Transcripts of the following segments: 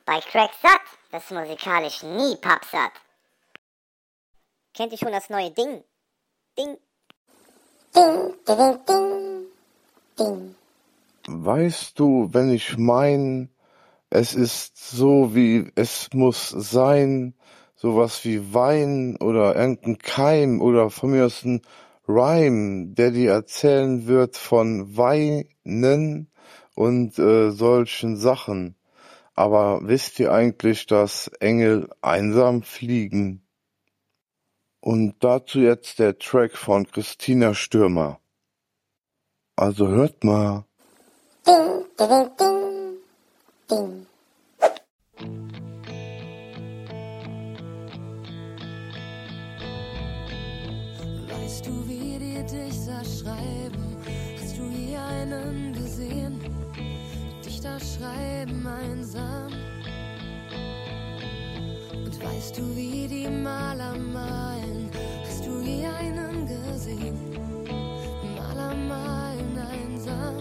Bei Crack satt, das musikalisch nie pappsatt. Kennt ihr schon das neue Ding? Ding. Ding, ding, ding, ding. Weißt du, wenn ich mein, es ist so wie es muss sein, sowas wie Wein oder irgendein Keim oder von mir aus ein Rhyme, der dir erzählen wird von Weinen und solchen Sachen. Aber wisst ihr eigentlich, dass Engel einsam fliegen? Und dazu jetzt der Track von Christina Stürmer. Also hört mal. Ding, ding, ding, ding. Weißt du, wie die Dichter schreiben? Hast du je einen gesehen? Dichter schreiben einsam. Und weißt du, wie die Maler malen? Hast du je einen gesehen? Maler malen einsam.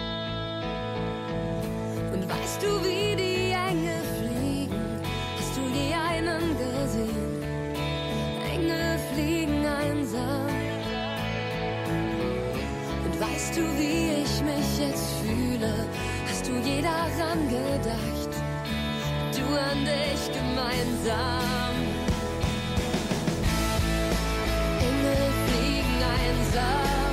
Und weißt du, wie die Engel fliegen? Hast du je einen gesehen? Engel fliegen einsam. Und weißt du, wie ich mich jetzt fühle? Hast du je daran gedacht? Du und ich gemeinsam. Engel fliegen einsam.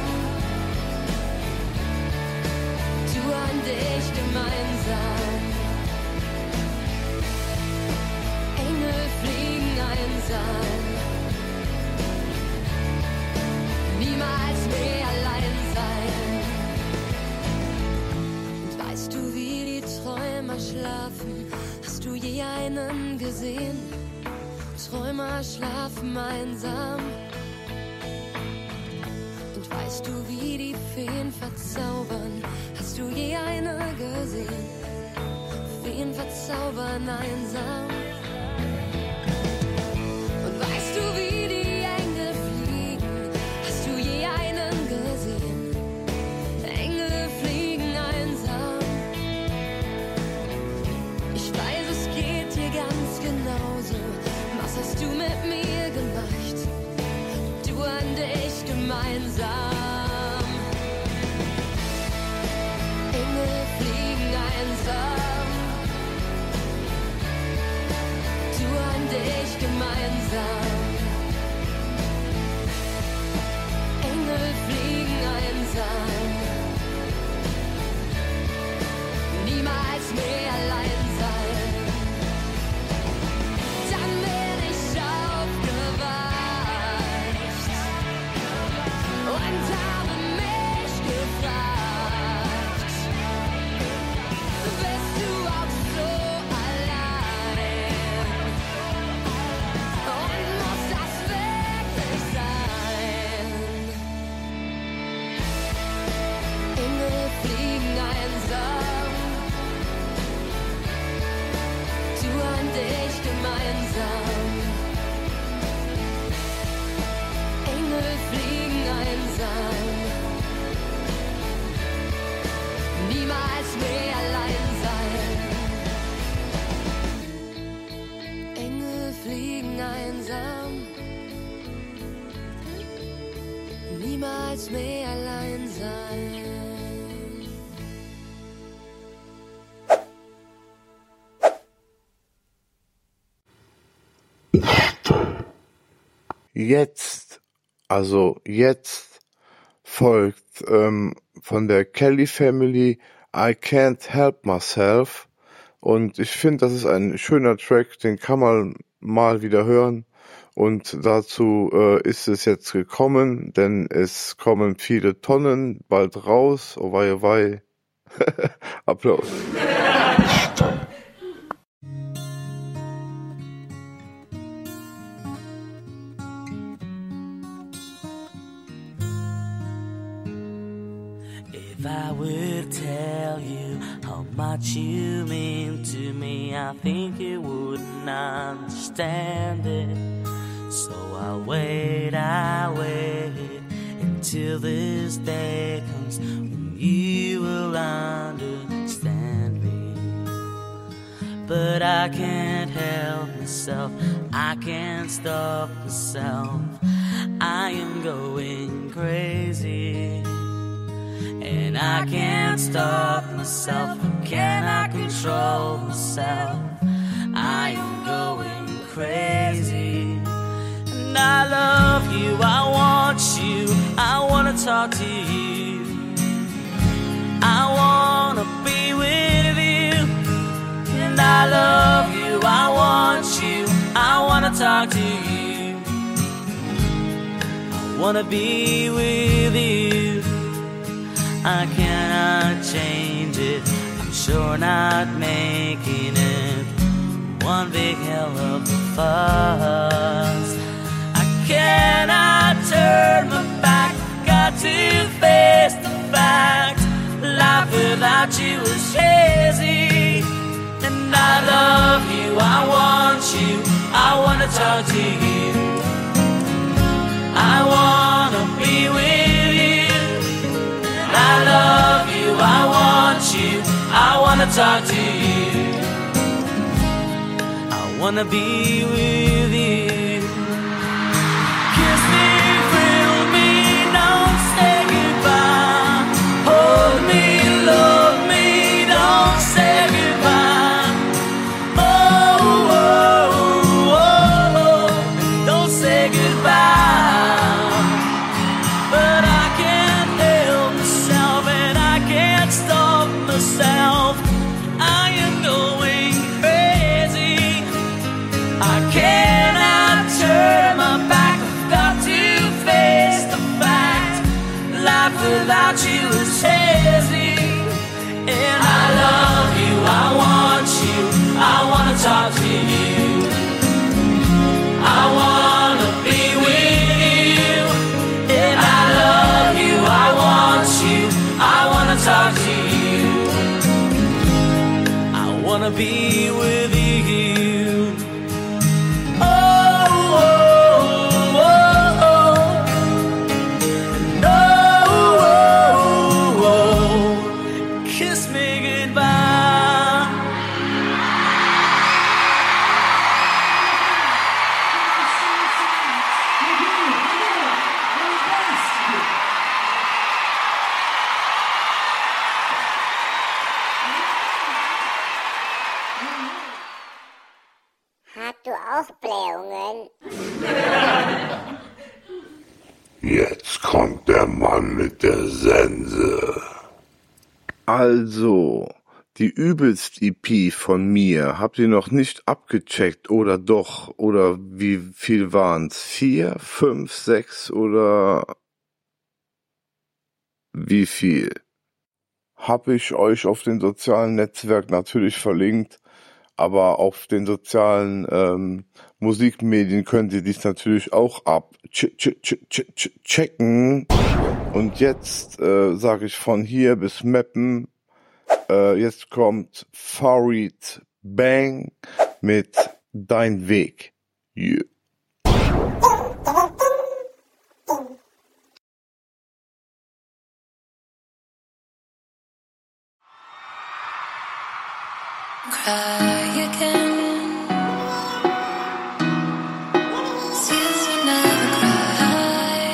Du und ich gemeinsam. Engel fliegen einsam. Niemals mehr allein sein. Und weißt du, wie die Träumer schlafen? Hast du je einen gesehen? Träumer schlafen einsam. Und weißt du, wie die Feen verzaubern? Hast du je eine gesehen? Feen verzaubern einsam. Und weißt du, wie die Engel fliegen? Hast du je einen gesehen? Engel fliegen einsam. Ich weiß, es geht dir ganz genauso. Was hast du mit mir gemacht? Du und ich gemeinsam. Engel fliegen einsam. Du und ich gemeinsam. Engel fliegen einsam. Niemals mehr allein sein. Dann bin ich aufgewacht und habe mich gefragt, bist du auch so allein? Und muss das wirklich sein? Engel fliegen einsam. Du und ich gemeinsam. Engel fliegen einsam. Niemals mehr allein sein. Engel fliegen einsam. Niemals mehr allein sein. Jetzt folgt von der Kelly Family I Can't Help Myself und ich finde, das ist ein schöner Track, den kann man mal wieder hören und dazu ist es jetzt gekommen, denn es kommen viele Tonnen bald raus, oh wei, oh wei. Applaus. If I would tell you how much you mean to me, I think you wouldn't understand it. So I'll wait until this day comes when you will understand me. but I can't help myself. I can't stop myself. I am going crazy, and I can't stop myself. Can I control myself? I am going crazy. And I love you, I want you, I wanna talk to you, I wanna be with you. And I love you, I want you, I wanna talk to you, I wanna be with you. I cannot change it, I'm sure not making it one big hell of a fuss. I cannot turn my back, got to face the fact. Life without you is hazy. And I love you, I want you, I wanna talk to you, I wanna be with you. And I love you, I want you, I wanna talk to you, I wanna be with you. Kiss me, thrill me, don't say goodbye. Hold me, love me, don't say goodbye. Oh, oh, oh, oh, don't say goodbye. But I can't help myself, and I can't stop myself. I am going crazy. I cannot turn my back, I've got to face the fact. Life without you is hazy. And I love you, I want you, I wanna talk to you, I wanna be with you. And I love you, I want you, I wanna talk to you, I wanna be with you. Hast du auch Blähungen? Jetzt kommt der Mann mit der Sense. Also, die übelst EP von mir habt ihr noch nicht abgecheckt oder doch? Oder wie viel waren's? 4, 5, 6 oder wie viel? Hab ich euch auf den sozialen Netzwerk natürlich verlinkt, aber auf den sozialen Musikmedien könnt ihr dies natürlich auch abchecken. Und jetzt sage ich von hier bis Meppen, jetzt kommt Farid Bang mit Dein Weg. Yeah. Cry again. You will never cry.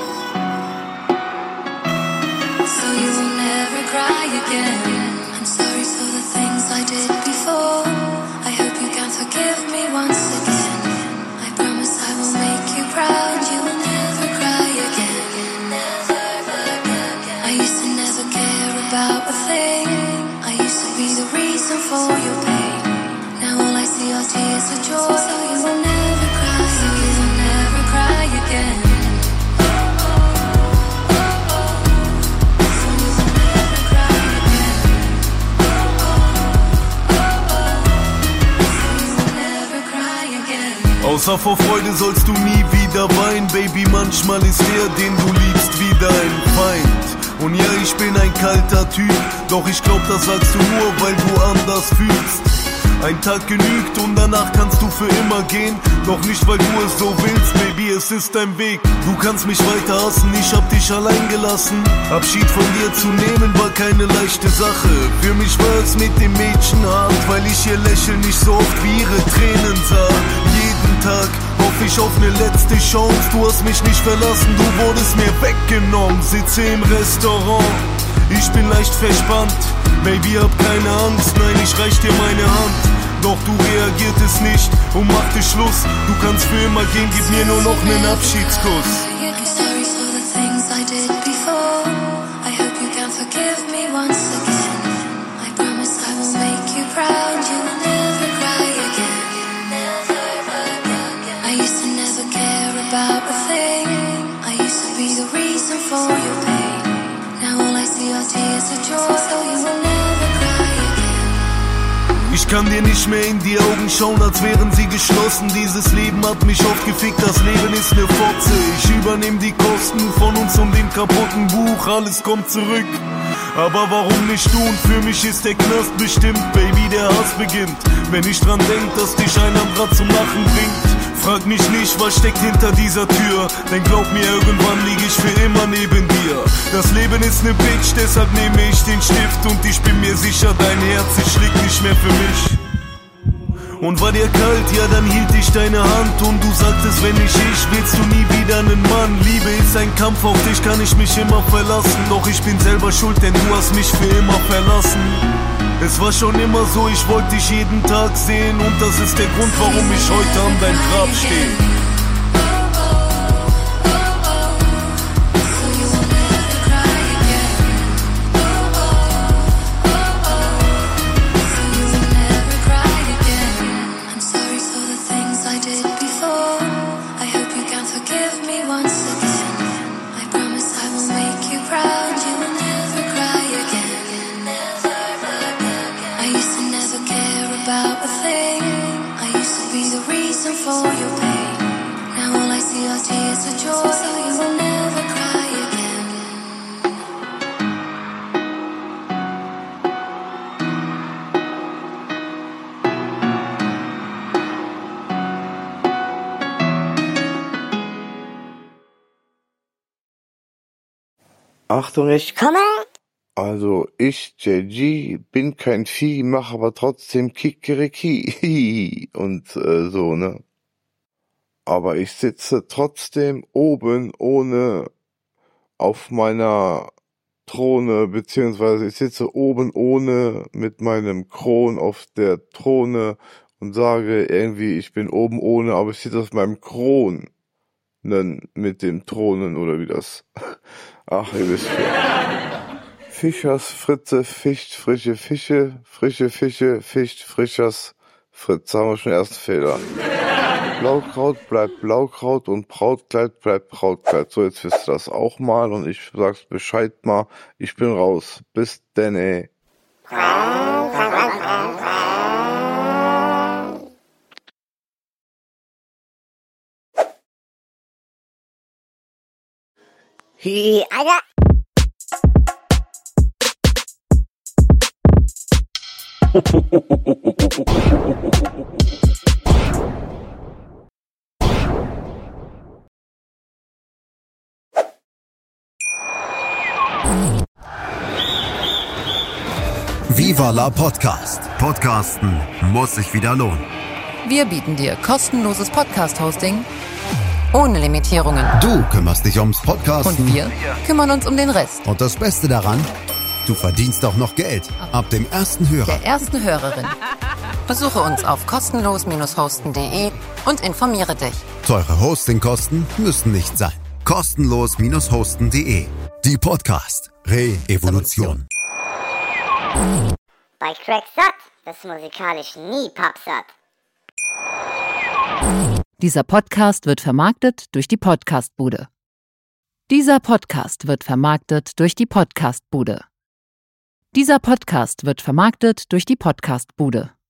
So you will never cry again. I'm sorry for the things I did before. I hope you can forgive me once again. I promise I will make you proud. You will never cry again. I used to never care about a thing. I used to be the reason for your pain. Now all I see are tears of joy. So you will never cry, so you will never cry again. So you will never cry again. So you will never cry again. Außer vor Freude sollst du nie wieder weinen, Baby, manchmal ist der, den du liebst, wie dein Feind. Und ja, ich bin ein kalter Typ, doch ich glaub, das sagst du nur, weil du anders fühlst. Ein Tag genügt und danach kannst du für immer gehen. Doch nicht, weil du es so willst, Baby, es ist dein Weg. Du kannst mich weiter hassen, ich hab dich allein gelassen. Abschied von dir zu nehmen war keine leichte Sache. Für mich war es mit dem Mädchen hart, weil ich ihr Lächeln nicht so oft wie ihre Tränen sah. Jeden Tag hoffe ich auf eine letzte Chance. Du hast mich nicht verlassen, du wurdest mir weggenommen. Sitze im Restaurant, ich bin leicht verspannt. Baby, hab keine Angst, nein, ich reich dir meine Hand. Doch du reagiertest nicht und machte Schluss. Du kannst für immer gehen, gib mir nur noch nen Abschiedskuss. I'm sorry for the things I did before. I hope you can forgive me once again. I promise I will make you proud. You will never cry again. I used to never care about a thing. I used to be the reason for your pain. Now all I see are tears of joy. So you will never cry again. Ich kann dir nicht mehr in die Augen schauen, als wären sie geschlossen. Dieses Leben hat mich oft gefickt, das Leben ist ne Fotze. Ich übernehm die Kosten von uns und dem kaputten Buch, alles kommt zurück. Aber warum nicht du? Und für mich ist der Knast bestimmt, Baby, der Hass beginnt. Wenn ich dran denk, dass dich ein anderer zum Lachen bringt. Frag mich nicht, was steckt hinter dieser Tür. Denn glaub mir, irgendwann lieg ich für immer neben dir. Das Leben ist ne Bitch, deshalb nehme ich den Stift. Und ich bin mir sicher, dein Herz, es schlägt nicht mehr für mich. Und war dir kalt, ja dann hielt ich deine Hand. Und du sagtest, wenn nicht ich, willst du nie wieder einen Mann. Liebe ist ein Kampf, auf dich kann ich mich immer verlassen. Doch ich bin selber schuld, denn du hast mich für immer verlassen. Es war schon immer so, ich wollte dich jeden Tag sehen. Und das ist der Grund, warum ich heute an dein Grab stehe. Achtung, ich komme. Also ich, JG, bin kein Vieh, mach aber trotzdem Kikeriki und so, ne? Aber ich sitze trotzdem oben ohne auf meiner Throne, beziehungsweise ich sitze oben ohne mit meinem Kron auf der Throne und sage irgendwie, ich bin oben ohne, aber ich sitze auf meinem Kron mit dem Thronen oder wie das. Ach, ihr wisst schon. Fischers, Fritze, Ficht, frische Fische, Ficht, Frischers, Fritz. Haben wir schon den ersten Fehler. Blaukraut bleibt Blaukraut und Brautkleid bleibt Brautkleid. So, jetzt wisst ihr das auch mal und ich sag's Bescheid mal. Ich bin raus. Bis denn, ey. Alter. Viva la Podcast. Podcasten muss sich wieder lohnen. Wir bieten dir kostenloses Podcast-Hosting ohne Limitierungen. Du kümmerst dich ums Podcasten. Und wir kümmern uns um den Rest. Und das Beste daran, du verdienst auch noch Geld. Ab dem ersten Hörer. Der ersten Hörerin. Besuche uns auf kostenlos-hosten.de und informiere dich. Teure Hostingkosten müssen nicht sein. Kostenlos-hosten.de. Die Podcast Re-Evolution. Bei Crack satt, das musikalisch nie pappsatt. Dieser Podcast wird vermarktet durch die Podcastbude. Dieser Podcast wird vermarktet durch die Podcastbude. Dieser Podcast wird vermarktet durch die Podcastbude.